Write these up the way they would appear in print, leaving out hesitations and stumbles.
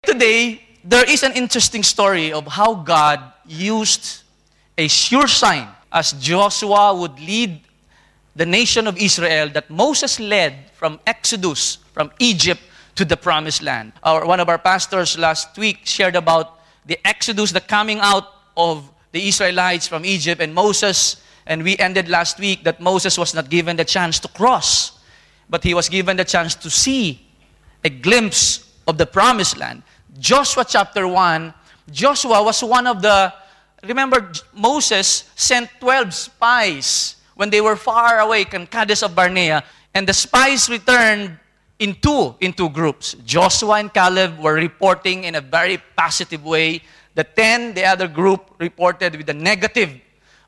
Today, there is an interesting story of how God used a sure sign as Joshua would lead the nation of Israel that Moses led from Exodus, from Egypt to the Promised Land. One of our pastors last week shared about the Exodus, the coming out of the Israelites from Egypt and Moses. And we ended last week that Moses was not given the chance to cross, but he was given the chance to see a glimpse of the Promised Land. Joshua chapter 1, Joshua was one of the, remember Moses sent 12 spies when they were far away in Kadesh of Barnea, and the spies returned in two groups. Joshua and Caleb were reporting in a very positive way. The other group reported with a negative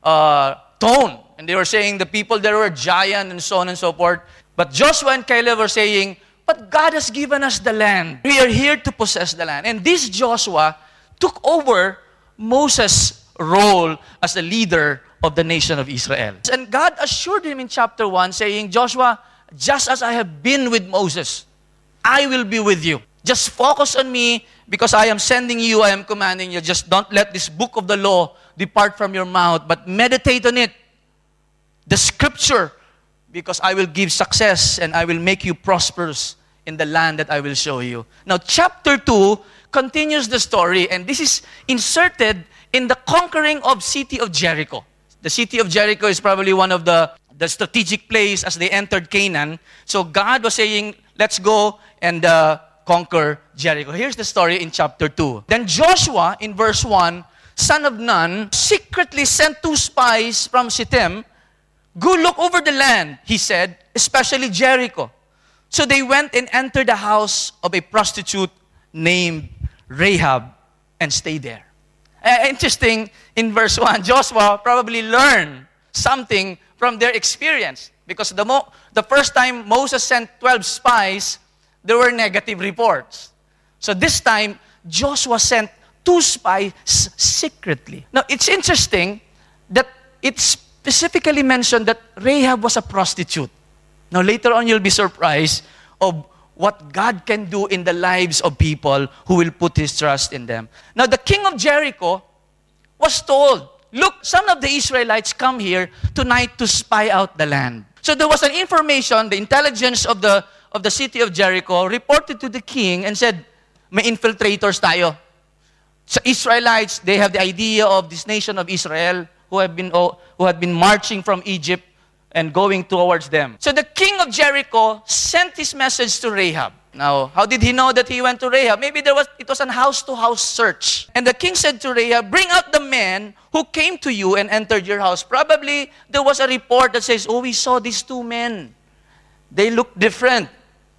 tone. And they were saying the people there were giant and so on and so forth. But Joshua and Caleb were saying, but God has given us the land. We are here to possess the land. And this Joshua took over Moses' role as the leader of the nation of Israel. And God assured him in chapter 1 saying, Joshua, just as I have been with Moses, I will be with you. Just focus on me because I am sending you, I am commanding you. Just don't let this book of the law depart from your mouth, but meditate on it. The scripture, because I will give success and I will make you prosperous in the land that I will show you. Now, chapter 2 continues the story, and this is inserted in the conquering of city of Jericho. The city of Jericho is probably one of the strategic place as they entered Canaan. So God was saying, let's go and conquer Jericho. Here's the story in chapter 2. Then Joshua, in verse 1, son of Nun, secretly sent 2 spies from Shittim. Go look over the land, he said, especially Jericho. So they went and entered the house of a prostitute named Rahab and stayed there. Interesting, in verse 1, Joshua probably learned something from their experience. Because the first time Moses sent 12 spies, there were negative reports. So this time, Joshua sent 2 spies secretly. Now, it's interesting that it specifically mentioned that Rahab was a prostitute. Now, later on, you'll be surprised of what God can do in the lives of people who will put His trust in them. Now, the king of Jericho was told, look, some of the Israelites come here tonight to spy out the land. So there was an information, the intelligence of the city of Jericho reported to the king and said, may infiltrators tayo. So Israelites, they have the idea of this nation of Israel who had been marching from Egypt and going towards them. So the king of Jericho sent his message to Rahab. Now, how did he know that he went to Rahab? Maybe it was a house-to-house search. And the king said to Rahab, bring out the men who came to you and entered your house. Probably there was a report that says, oh, we saw these 2 men. They look different.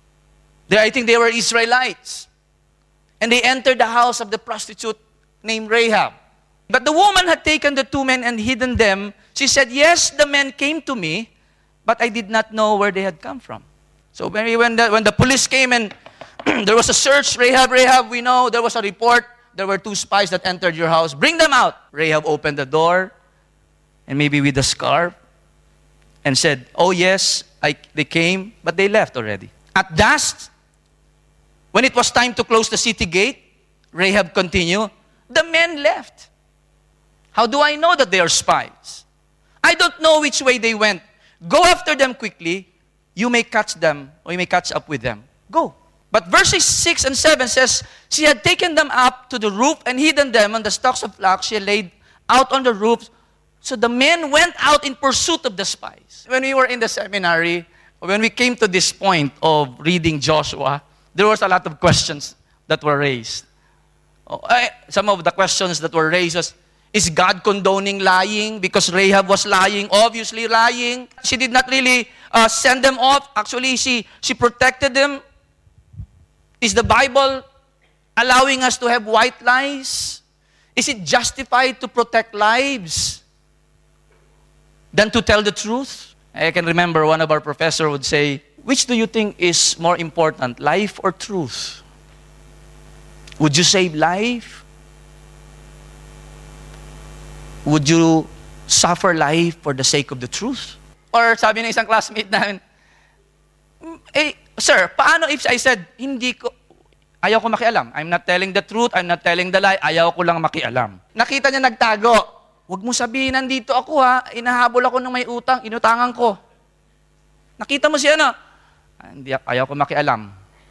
I think they were Israelites. And they entered the house of the prostitute named Rahab. But the woman had taken the 2 men and hidden them. She said, yes, the men came to me, but I did not know where they had come from. So when the police came and there was a search, Rahab, we know there was a report. There were 2 spies that entered your house. Bring them out. Rahab opened the door, and maybe with a scarf, and said, oh yes, they came, but they left already. At dusk, when it was time to close the city gate, Rahab continued, the men left. How do I know that they are spies? I don't know which way they went. Go after them quickly. You may catch them, or you may catch up with them. Go. But verses 6 and 7 says, she had taken them up to the roof and hidden them on the stalks of flax she had laid out on the roof. So the men went out in pursuit of the spies. When we were in the seminary, when we came to this point of reading Joshua, there was a lot of questions that were raised. Some of the questions that were raised was, is God condoning lying because Rahab was lying, obviously lying? She did not really send them off. Actually, she protected them. Is the Bible allowing us to have white lies? Is it justified to protect lives than to tell the truth? I can remember one of our professors would say, which do you think is more important, life or truth? Would you save life? Would you suffer life for the sake of the truth? Or sabi ng isang classmate namin, sir, paano if I said, Ayaw ko makialam. I'm not telling the truth, I'm not telling the lie, ayaw ko lang makialam. Nakita niya nagtago. Huwag mo sabihin, nandito ako ha, inahabol ako ng may utang, inutangan ko. Nakita mo siya na, hindi, ayaw ko makialam.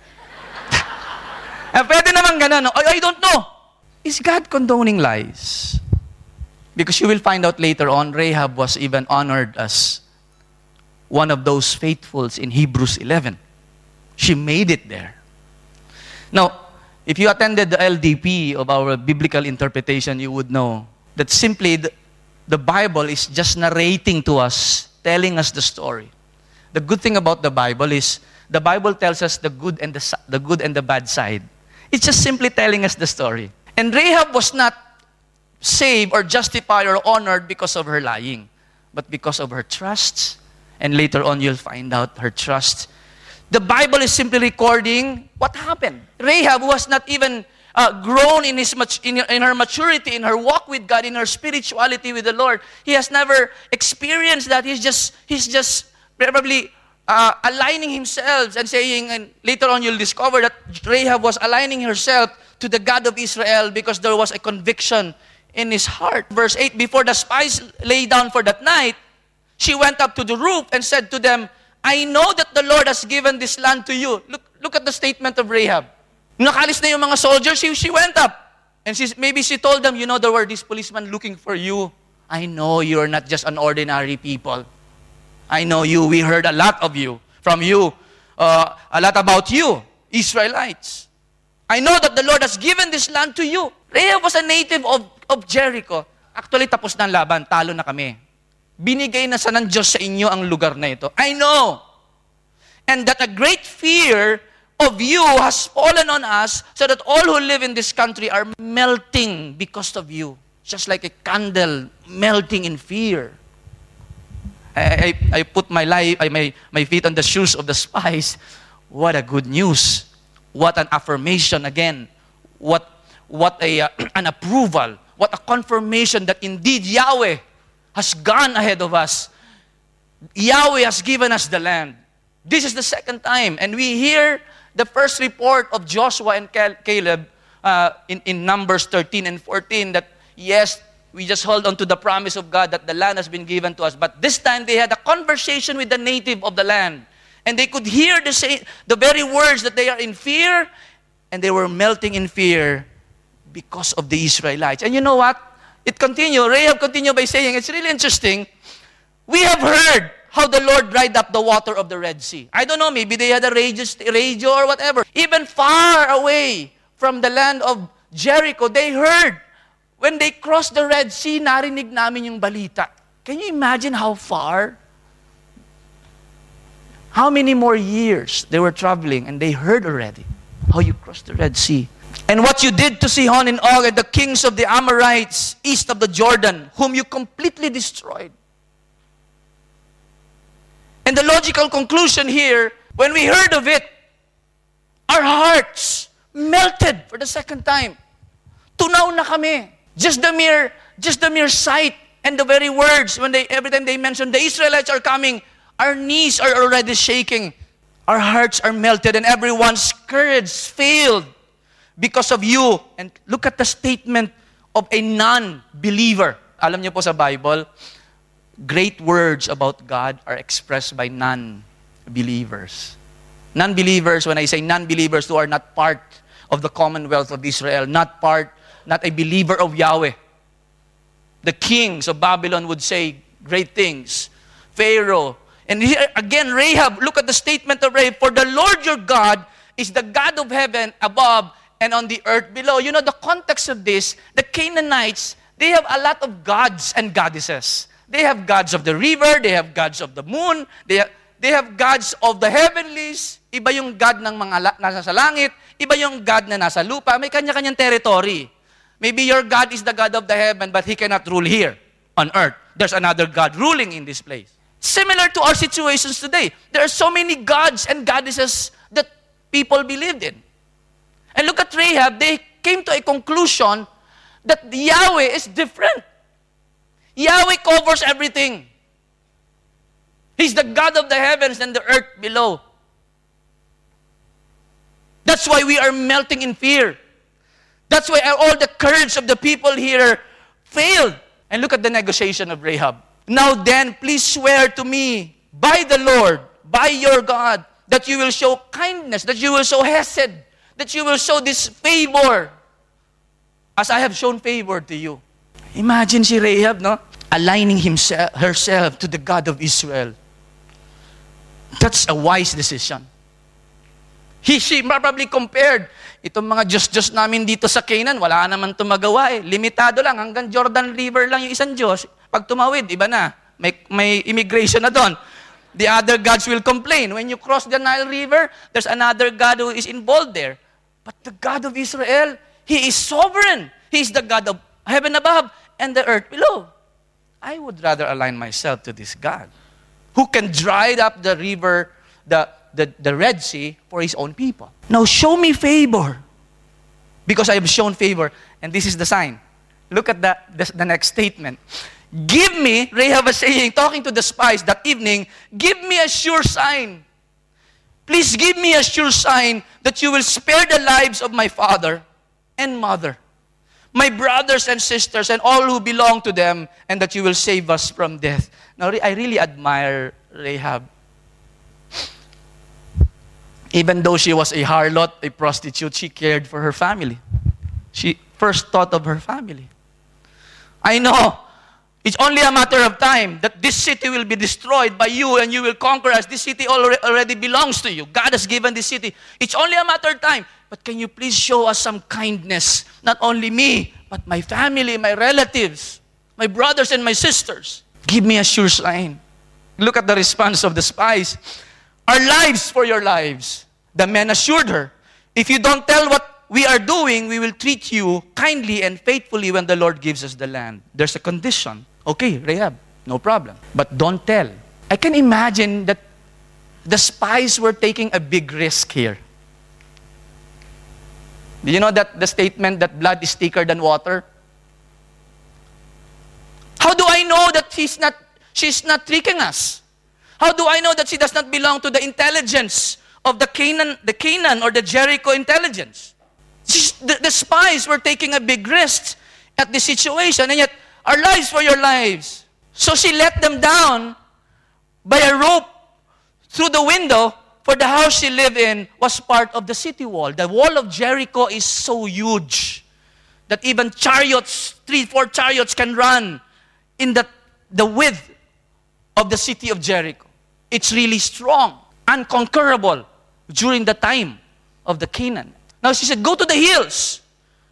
Pwede naman ganun. I don't know. Is God condoning lies? Because you will find out later on, Rahab was even honored as one of those faithfuls in Hebrews 11. She made it there. Now, if you attended the LDP of our biblical interpretation, you would know that simply the Bible is just narrating to us, telling us the story. The good thing about the Bible is the Bible tells us the good and the bad side. It's just simply telling us the story. And Rahab was not saved or justified or honored because of her lying, but because of her trust. And later on, you'll find out her trust. The Bible is simply recording what happened. Rahab was not even grown in her maturity, in her walk with God, in her spirituality with the Lord. He has never experienced that. He's just probably aligning himself and saying, and later on you'll discover that Rahab was aligning herself to the God of Israel because there was a conviction in his heart. Verse 8, before the spies lay down for that night, she went up to the roof and said to them, I know that the Lord has given this land to you. Look at the statement of Rahab. Nakalis na yung mga soldiers, she went up. And maybe she told them, there were these policemen looking for you. I know you're not just an ordinary people. I know you. We heard a lot from you, a lot about you, Israelites. I know that the Lord has given this land to you. Rahab was a native of Jericho. Actually, tapos na ang laban. Talo na kami. Binigay na sa ng Diyos sa inyo ang lugar na ito. I know. And that a great fear of you has fallen on us so that all who live in this country are melting because of you. Just like a candle melting in fear. I put my feet on the shoes of the spies. What a good news. What an affirmation again. What an approval. What a confirmation that indeed Yahweh has gone ahead of us. Yahweh has given us the land. This is the second time. And we hear the first report of Joshua and Caleb in Numbers 13 and 14 that, yes, we just hold on to the promise of God that the land has been given to us. But this time they had a conversation with the native of the land. And they could hear the very words that they are in fear, and they were melting in fear because of the Israelites. And you know what? Rahab continued by saying, it's really interesting. We have heard how the Lord dried up the water of the Red Sea. I don't know, maybe they had a radio or whatever. Even far away from the land of Jericho, they heard. When they crossed the Red Sea, narinig namin yung balita. Can you imagine how far? How many more years they were traveling and they heard already how you crossed the Red Sea. And what you did to Sihon and Og and the kings of the Amorites east of the Jordan, whom you completely destroyed. And the logical conclusion here, when we heard of it, our hearts melted for the second time. Tunaw na kami. Just the mere sight and the very words, every time they mention the Israelites are coming, our knees are already shaking. Our hearts are melted and everyone's courage failed because of you. And look at the statement of a non-believer. Alam niyo po sa Bible, great words about God are expressed by non-believers. Non-believers, when I say non-believers who are not part of the commonwealth of Israel, not a believer of Yahweh. The kings of Babylon would say great things. Pharaoh. And here again, Rahab, look at the statement of Rahab. For the Lord your God is the God of heaven above and on the earth below. You know, the context of this, the Canaanites, they have a lot of gods and goddesses. They have gods of the river, they have gods of the moon, they have gods of the heavenlies. Iba yung God ng mga nasa sa langit, iba yung God na nasa lupa. May kanya-kanyang territory. Maybe your God is the God of the heaven, but He cannot rule here on earth. There's another God ruling in this place. Similar to our situations today. There are so many gods and goddesses that people believed in. And look at Rahab, they came to a conclusion that Yahweh is different. Yahweh covers everything. He's the God of the heavens and the earth below. That's why we are melting in fear. That's why all the courage of the people here failed. And look at the negotiation of Rahab. Now then, please swear to me by the Lord, by your God, that you will show kindness, that you will show hesed, that you will show this favor, as I have shown favor to you. Imagine si Rahab, no? Aligning herself to the God of Israel. That's a wise decision. She probably compared, itong mga Diyos-Diyos namin dito sa Canaan, wala naman ito magawa eh. Limitado lang, hanggang Jordan River lang yung isang Diyos. Pag tumawid, iba na. May immigration na doon. The other gods will complain. When you cross the Nile River, there's another God who is involved there. But the God of Israel, He is sovereign. He is the God of heaven above and the earth below. I would rather align myself to this God who can dry up the river, the Red Sea for His own people. Now show me favor because I have shown favor. And this is the sign. Look at the next statement. Give me, Rahab was saying, talking to the spies that evening, give me a sure sign. Please give me a sure sign that you will spare the lives of my father and mother, my brothers and sisters, and all who belong to them, and that you will save us from death. Now, I really admire Rahab. Even though she was a harlot, a prostitute, she cared for her family. She first thought of her family. I know, it's only a matter of time that this city will be destroyed by you and you will conquer us. This city already belongs to you. God has given this city. It's only a matter of time. But can you please show us some kindness? Not only me, but my family, my relatives, my brothers and my sisters. Give me a sure sign. Look at the response of the spies. Our lives for your lives. The men assured her, if you don't tell what we are doing, we will treat you kindly and faithfully when the Lord gives us the land. There's a condition. Okay, Rahab, no problem. But don't tell. I can imagine that the spies were taking a big risk here. Do you know that the statement that blood is thicker than water? How do I know that she's not tricking us? How do I know that she does not belong to the intelligence of the Canaan or the Jericho intelligence? The spies were taking a big risk at the situation, and yet, our lives for your lives. So she let them down by a rope through the window, for the house she lived in was part of the city wall. The wall of Jericho is so huge that even chariots, 3-4 chariots can run in the width of the city of Jericho. It's really strong, unconquerable during the time of the Canaan. Now she said, go to the hills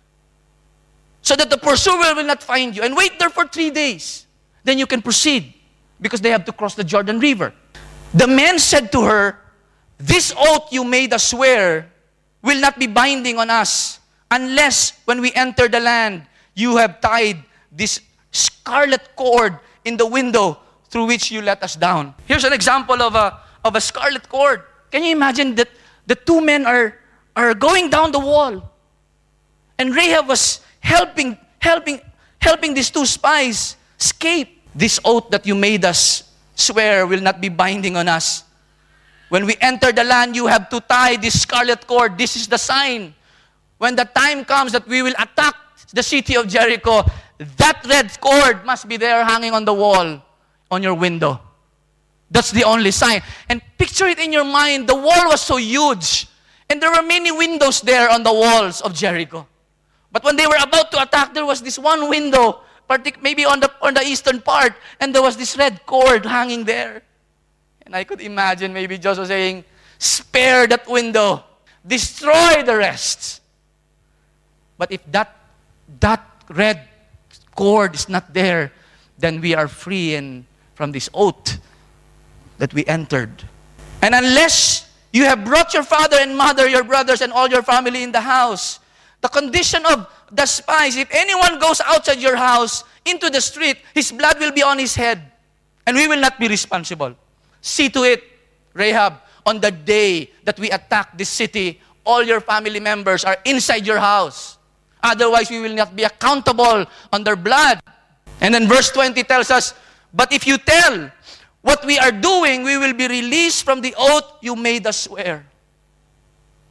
so that the pursuer will not find you, and wait there for 3 days. Then you can proceed because they have to cross the Jordan River. The men said to her, this oath you made us swear will not be binding on us unless when we enter the land you have tied this scarlet cord in the window through which you let us down. Here's an example of a scarlet cord. Can you imagine that the two men are going down the wall, and Rahab was helping these two spies escape. This oath that you made us swear will not be binding on us. When we enter the land, you have to tie this scarlet cord. This is the sign. When the time comes that we will attack the city of Jericho, that red cord must be there hanging on the wall, on your window. That's the only sign. And picture it in your mind. The wall was so huge, and there were many windows there on the walls of Jericho. But when they were about to attack, there was this one window, maybe on the eastern part, and there was this red cord hanging there. And I could imagine maybe Joshua saying, spare that window, destroy the rest. But if that red cord is not there, then we are free and from this oath that we entered. And unless you have brought your father and mother, your brothers, and all your family in the house, the condition of the spies, if anyone goes outside your house into the street, his blood will be on his head, and we will not be responsible. See to it, Rahab, on the day that we attack this city, all your family members are inside your house. Otherwise, we will not be accountable on their blood. And then verse 20 tells us, but if you tell what we are doing, we will be released from the oath you made us swear.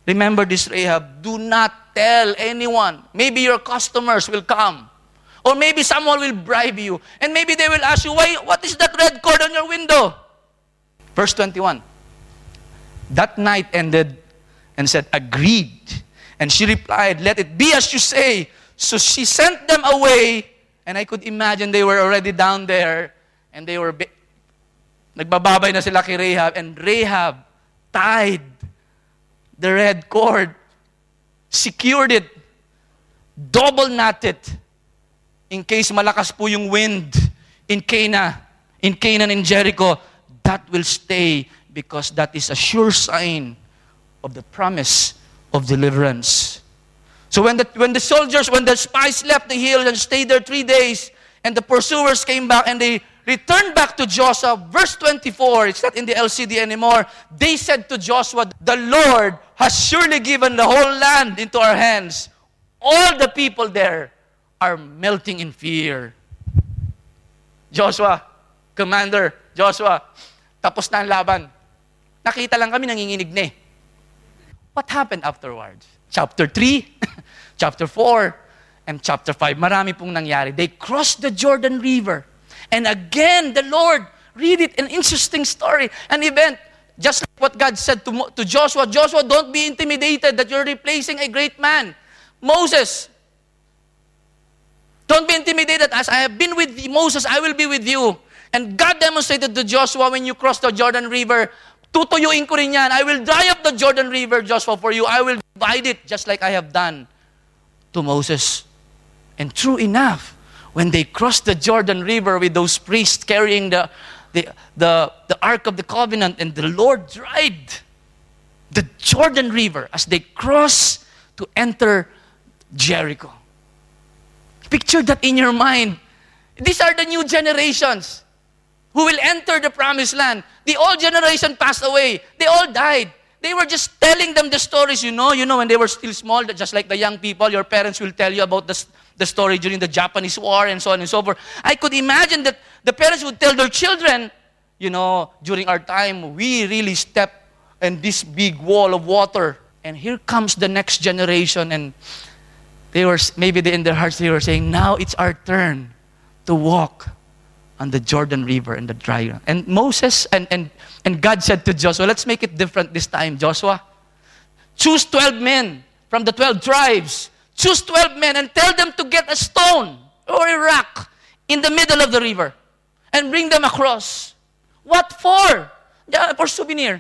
Remember this, Rahab, do not tell anyone. Maybe your customers will come. Or maybe someone will bribe you. And maybe they will ask you, what is that red cord on your window? Verse 21. That night ended and said, agreed. And she replied, let it be as you say. So she sent them away. And I could imagine they were already down there. And they were, nagbababay na sila kay Rahab. And Rahab tied the red cord, secured it, double knotted, in case malakas po yung wind in Canaan, in Jericho, that will stay because that is a sure sign of the promise of deliverance. So when the spies left the hill and stayed there 3 days, and the pursuers came back and they returned back to Joshua, verse 24, it's not in the LCD anymore, they said to Joshua, the Lord has surely given the whole land into our hands. All the people there are melting in fear. Joshua, Commander Joshua, tapos na ang laban. Nakita lang kami, nanginginig na eh. What happened afterwards? Chapter 3, chapter 4, and chapter 5. Marami pong nangyari. They crossed the Jordan River. And again, the Lord, read it, an interesting story, an event. Just like what God said to Joshua, Joshua, don't be intimidated that you're replacing a great man. Moses, don't be intimidated. As I have been with Moses, I will be with you. And God demonstrated to Joshua when you cross the Jordan River, tutuyuin ko rin yan. I will dry up the Jordan River, Joshua, for you. I will divide it just like I have done to Moses. And true enough, when they crossed the Jordan River with those priests carrying the Ark of the Covenant, and the Lord dried the Jordan River as they crossed to enter Jericho. Picture that in your mind. These are the new generations who will enter the promised land. The old generation passed away. They all died. They were just telling them the stories, you know, when they were still small, just like the young people, your parents will tell you about the story during the Japanese War and so on and so forth. I could imagine that the parents would tell their children, during our time, we really stepped in this big wall of water. And here comes the next generation, and in their hearts they were saying, now it's our turn to walk on the Jordan River and the dry ground. And Moses and God said to Joshua, let's make it different this time, Joshua. Choose 12 men from the 12 tribes. Choose 12 men and tell them to get a stone or a rock in the middle of the river and bring them across. What for? For souvenir.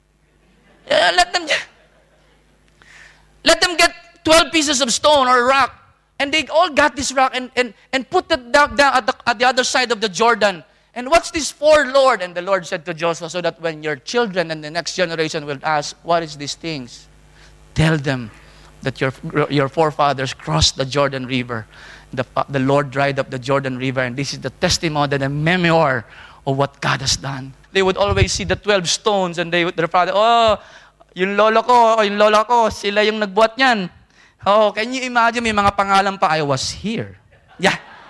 Let them get 12 pieces of stone or rock. And they all got this rock and put it down at the other side of the Jordan. And what's this for, Lord? And the Lord said to Joshua, so that when your children and the next generation will ask, what is these things? Tell them that your forefathers crossed the Jordan River. The Lord dried up the Jordan River, and this is the testimony, the memoir of what God has done. They would always see the 12 stones, and their father, yung lolo ko, yung lola ko, sila yung nagbuhat niyan. Oh, can you imagine, may mga pangalan pa, I was here. Yeah.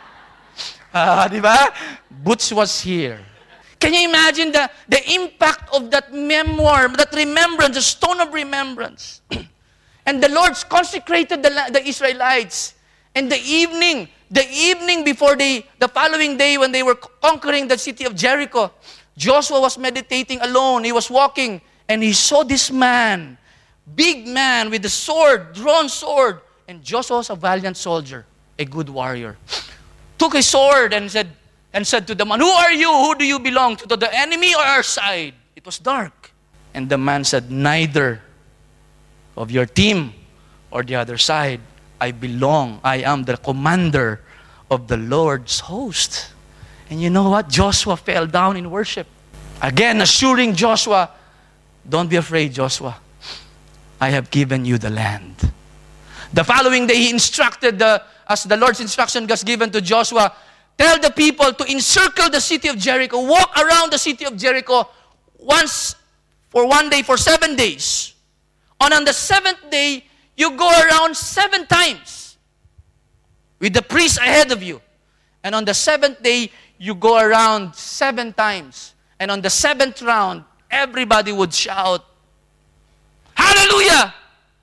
Di ba? Butch was here. Can you imagine the impact of that memoir, that remembrance, the stone of remembrance? And the Lord consecrated the Israelites. And the evening before the following day when they were conquering the city of Jericho, Joshua was meditating alone. He was walking, and he saw this man, big man with a sword, drawn sword. And Joshua was a valiant soldier, a good warrior. Took his sword and said to the man, who are you? Who do you belong to the enemy or our side? It was dark. And the man said, neither of your team or the other side. I belong. I am the commander of the Lord's host. And you know what? Joshua fell down in worship. Again, assuring Joshua, don't be afraid, Joshua. I have given you the land. The following day, he instructed, as the Lord's instruction was given to Joshua, tell the people to encircle the city of Jericho, walk around the city of Jericho for 1 day, for 7 days. And on the 7th day, you go around 7 times with the priest ahead of you. And on the 7th day, you go around 7 times. And on the 7th round, everybody would shout, Hallelujah!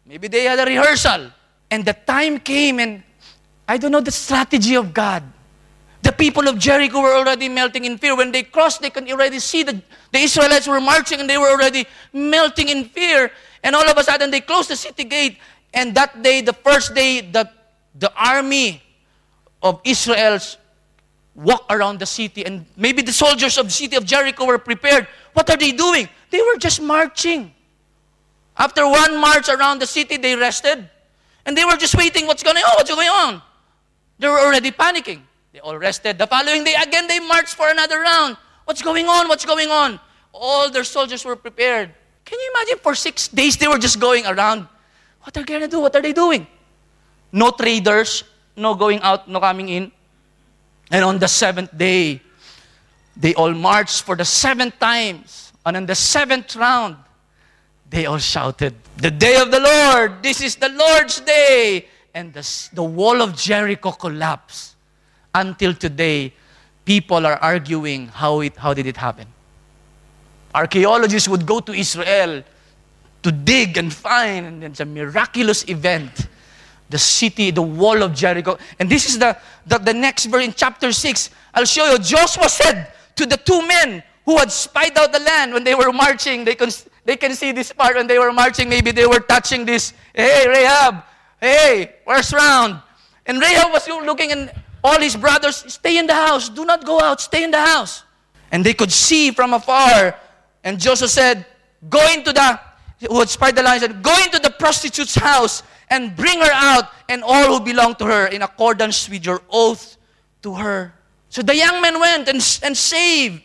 Maybe they had a rehearsal. And the time came, and I don't know the strategy of God. The people of Jericho were already melting in fear. When they crossed, they could already see the Israelites were marching, and they were already melting in fear. And all of a sudden, they closed the city gate. And that day, the first day, the army of Israel walked around the city. And maybe the soldiers of the city of Jericho were prepared. What are they doing? They were just marching. After one march around the city, they rested. And they were just waiting, what's going on? What's going on? They were already panicking. They all rested. The following day, again, they marched for another round. What's going on? What's going on? All their soldiers were prepared. Can you imagine for 6 days, they were just going around. What are they going to do? What are they doing? No traders, no going out, no coming in. And on the 7th day, they all marched for the 7th times. And on the 7th round, they all shouted, "The day of the Lord! This is the Lord's day!" And the wall of Jericho collapsed. Until today, people are arguing how did it happen. Archaeologists would go to Israel to dig and find, and it's a miraculous event. The city, the wall of Jericho. And this is the next verse in chapter 6. I'll show you. Joshua said to the two men who had spied out the land when they were marching, they can see this part when they were marching, maybe they were touching this. "Hey, Rahab, hey, where's round?" And Rahab was looking, and all his brothers, "Stay in the house. Do not go out. Stay in the house." And they could see from afar. And Joshua said, who had spied the land, said, "Go into the prostitute's house and bring her out and all who belong to her in accordance with your oath to her." So the young men went and saved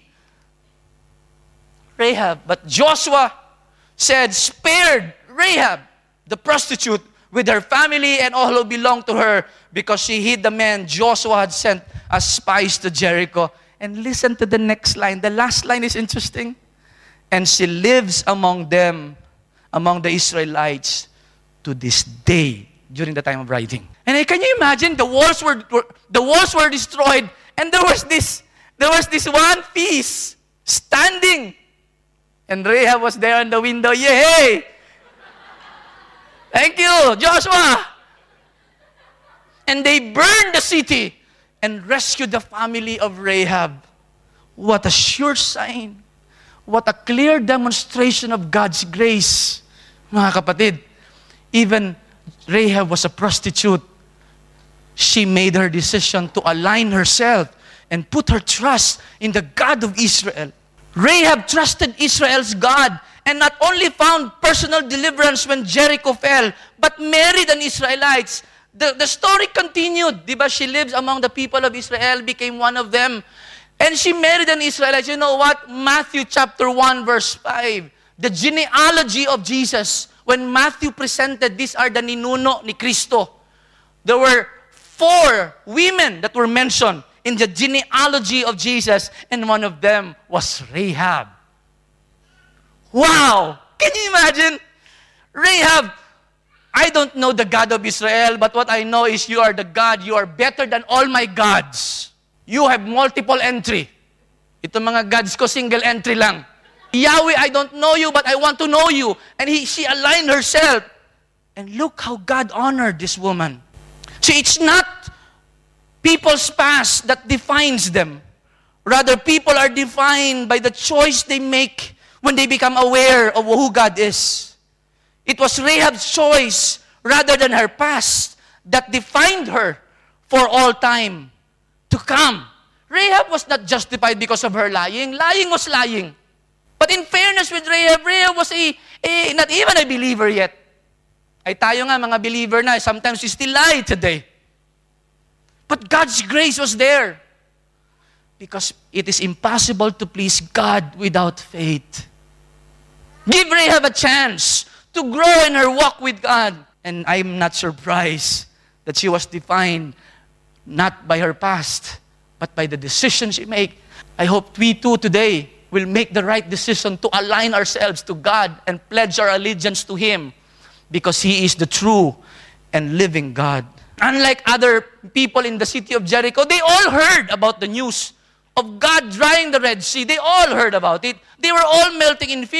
Rahab. But Joshua said, "Spared Rahab, the prostitute, with her family and all who belong to her, because she hid the men Joshua had sent as spies to Jericho." And listen to the next line. The last line is interesting. "And she lives among them, among the Israelites, to this day," during the time of writing. And can you imagine, the walls were destroyed, and there was this one piece standing, and Rahab was there in the window. Yay! Thank you, Joshua. And they burned the city and rescued the family of Rahab. What a sure sign. What a clear demonstration of God's grace. Mga kapatid, even Rahab was a prostitute. She made her decision to align herself and put her trust in the God of Israel. Rahab trusted Israel's God and not only found personal deliverance when Jericho fell, but married an Israelite. The story continued. Diba? She lives among the people of Israel, became one of them. And she married an Israelite. You know what? Matthew chapter 1 verse 5. The genealogy of Jesus. When Matthew presented, these are the ninuno ni Cristo. There were 4 women that were mentioned in the genealogy of Jesus, and one of them was Rahab. Wow! Can you imagine? Rahab, "I don't know the God of Israel, but what I know is you are the God. You are better than all my gods. You have multiple entry. Ito mga gods ko, single entry lang. Yahweh, I don't know you, but I want to know you." And she aligned herself. And look how God honored this woman. See, it's not people's past that defines them. Rather, people are defined by the choice they make when they become aware of who God is. It was Rahab's choice rather than her past that defined her for all time to come. Rahab was not justified because of her lying. Lying was lying. But in fairness with Rahab was not even a believer yet. Ay tayo nga mga believer na, sometimes we still lie today. But God's grace was there. Because it is impossible to please God without faith. Give Rahab a chance to grow in her walk with God. And I'm not surprised that she was defined not by her past, but by the decision she made. I hope we too today will make the right decision to align ourselves to God and pledge our allegiance to Him, because He is the true and living God. Unlike other people in the city of Jericho, they all heard about the news of God drying the Red Sea. They all heard about it. They were all melting in fear.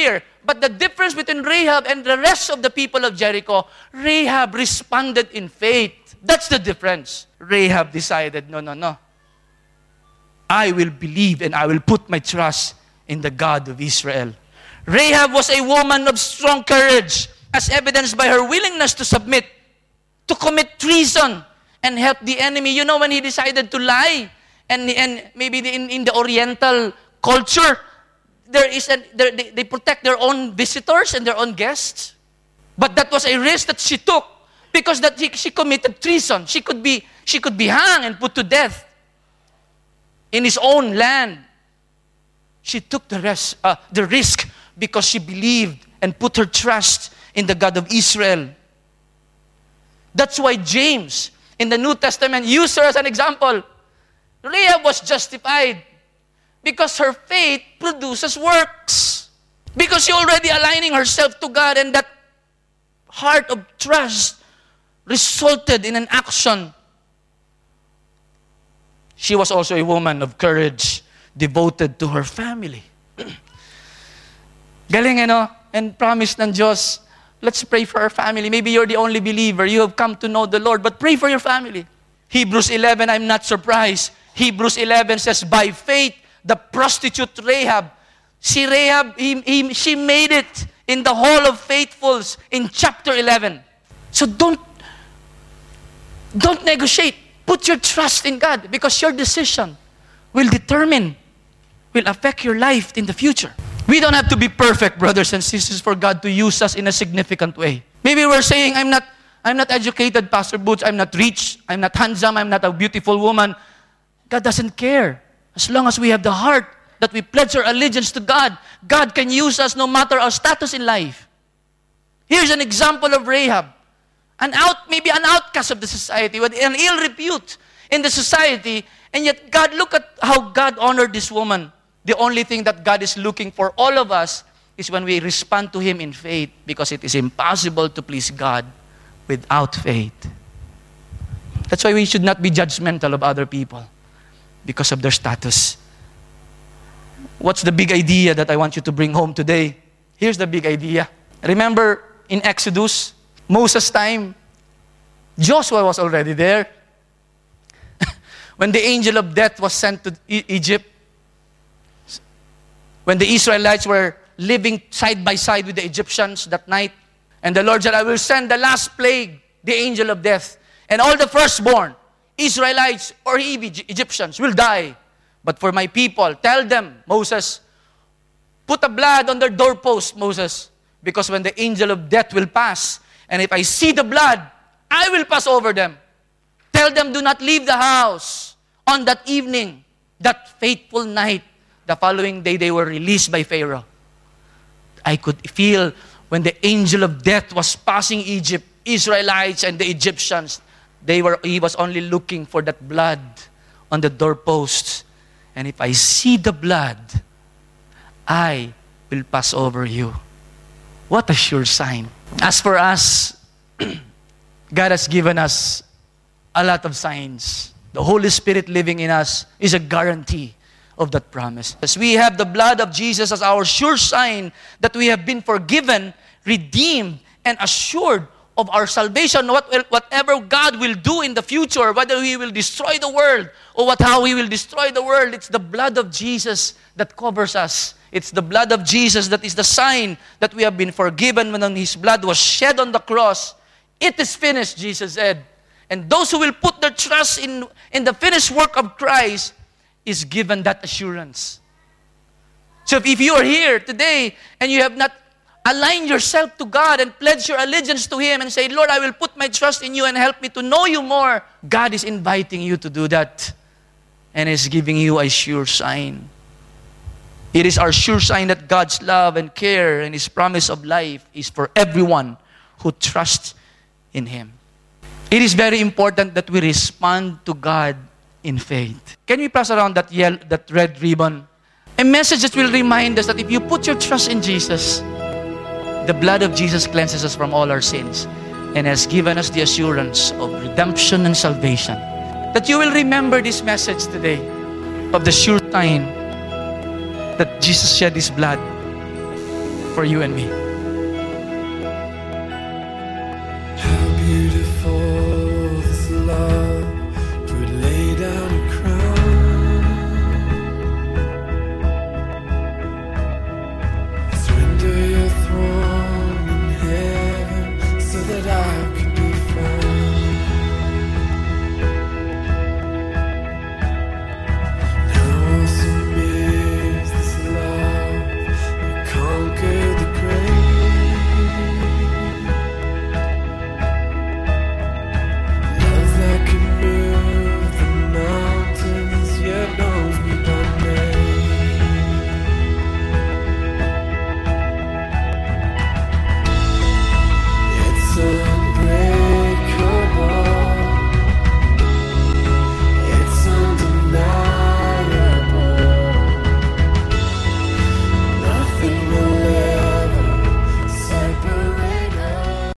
But the difference between Rahab and the rest of the people of Jericho, Rahab responded in faith. That's the difference. Rahab decided, no. I will believe and I will put my trust in the God of Israel. Rahab was a woman of strong courage, as evidenced by her willingness to submit, to commit treason, and help the enemy. You know, when he decided to lie, and maybe in the Oriental culture, they protect their own visitors and their own guests. But that was a risk that she took, because that she committed treason. She could be hung and put to death in his own land. She took the risk because she believed and put her trust in the God of Israel. That's why James in the New Testament used her as an example. Rahab was justified because her faith produces works. Because she already aligning herself to God, and that heart of trust resulted in an action. She was also a woman of courage, devoted to her family. Galing, and promise ng Diyos, let's pray for our family. Maybe you're the only believer. You have come to know the Lord, but pray for your family. Hebrews 11, I'm not surprised. Hebrews 11 says, by faith, the prostitute Rahab, she made it in the Hall of Faithfuls in chapter 11. So don't negotiate. Put your trust in God, because your decision will affect your life in the future. We don't have to be perfect, brothers and sisters, for God to use us in a significant way. Maybe we're saying, I'm not educated, Pastor Boots. I'm not rich. I'm not handsome. I'm not a beautiful woman. God doesn't care. As long as we have the heart that we pledge our allegiance to God, God can use us no matter our status in life. Here's an example of Rahab. Maybe an outcast of the society, with an ill repute in the society, and yet look at how God honored this woman. The only thing that God is looking for all of us is when we respond to Him in faith, because it is impossible to please God without faith. That's why we should not be judgmental of other people because of their status. What's the big idea that I want you to bring home today? Here's the big idea. Remember in Exodus, Moses' time, Joshua was already there. When the angel of death was sent to Egypt, when the Israelites were living side by side with the Egyptians that night, and the Lord said, I will send the last plague, the angel of death, and all the firstborn, Israelites or Egyptians, will die. But for my people, tell them, Moses, put a blood on their doorpost, Moses, because when the angel of death will pass, and if I see the blood, I will pass over them. Tell them, do not leave the house. On that evening, that fateful night, the following day, they were released by Pharaoh. I could feel when the angel of death was passing Egypt, Israelites and the Egyptians, he was only looking for that blood on the doorposts. And if I see the blood, I will pass over you. What a sure sign. As for us, God has given us a lot of signs. The Holy Spirit living in us is a guarantee of that promise. As we have the blood of Jesus as our sure sign that we have been forgiven, redeemed, and assured of our salvation, whatever God will do in the future, whether He will destroy the world or how He will destroy the world, it's the blood of Jesus that covers us. It's the blood of Jesus that is the sign that we have been forgiven when His blood was shed on the cross. It is finished, Jesus said. And those who will put their trust in the finished work of Christ is given that assurance. So if you are here today and you have not aligned yourself to God and pledged your allegiance to Him and say, Lord, I will put my trust in you and help me to know you more, God is inviting you to do that and is giving you a sure sign. It is our sure sign that God's love and care and His promise of life is for everyone who trusts in Him. It is very important that we respond to God in faith. Can we pass around that red ribbon? A message that will remind us that if you put your trust in Jesus, the blood of Jesus cleanses us from all our sins and has given us the assurance of redemption and salvation. That you will remember this message today of the sure sign that Jesus shed His blood for you and me.